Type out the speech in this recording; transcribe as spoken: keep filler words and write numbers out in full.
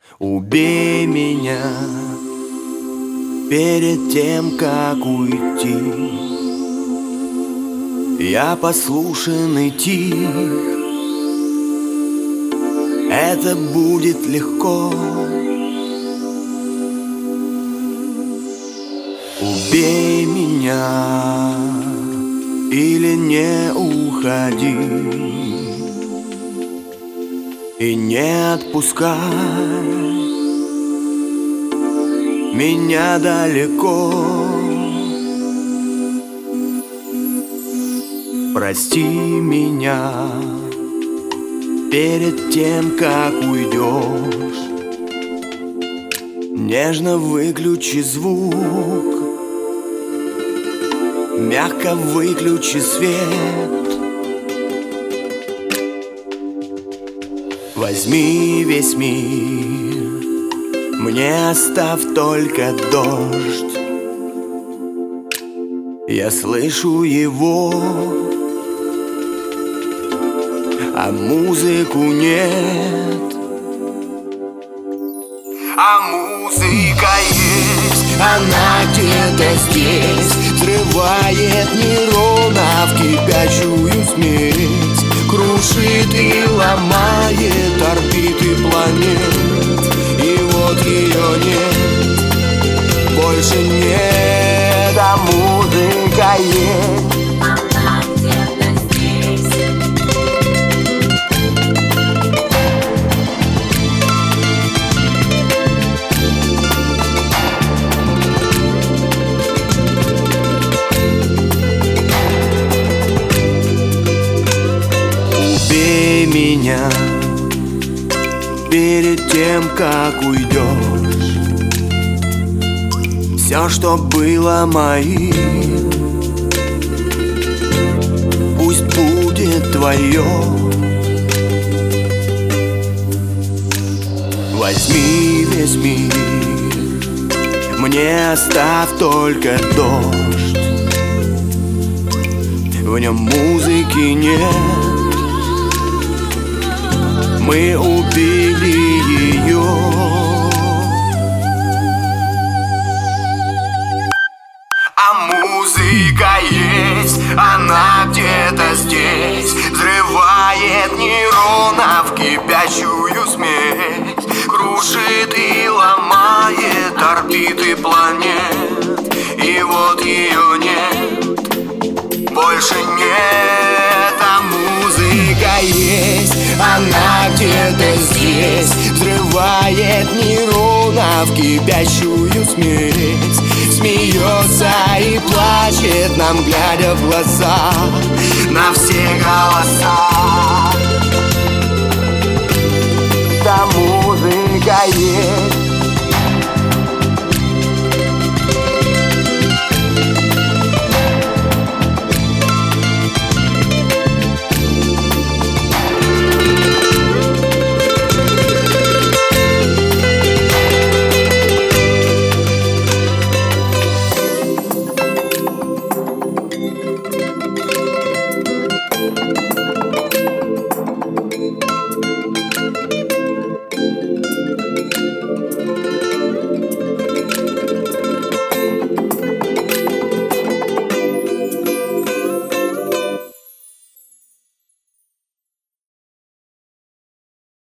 Убей меня перед тем, как уйти. Я послушен и тих, это будет легко. Убей меня или не уходи и не отпускай меня далеко. Прости меня перед тем, как уйдешь. Нежно выключи звук, мягко выключи свет. Возьми весь мир, мне оставь только дождь. Я слышу его, а музыку нет. А музыка есть, она где-то здесь, взрывает нейронов кипящую смесь, крушит и ломает орбиты планет. И вот ее нет, больше нет, а музыка есть. Она где-то здесь. Убей меня перед тем, как уйдешь. Все, что было моим, пусть будет твое. Возьми весь мир, мне оставь только дождь. В нем музыки нет, мы убили ее. А музыка есть, она где-то здесь, взрывает нейронов кипящую смесь, крушит и ломает орбиты планет. И вот ее нет, больше нет, а музыка есть. Она где-то здесь, взрывает нейронов кипящую смесь, смеется и плачет нам, глядя в глаза, на все голоса. Да, музыка есть.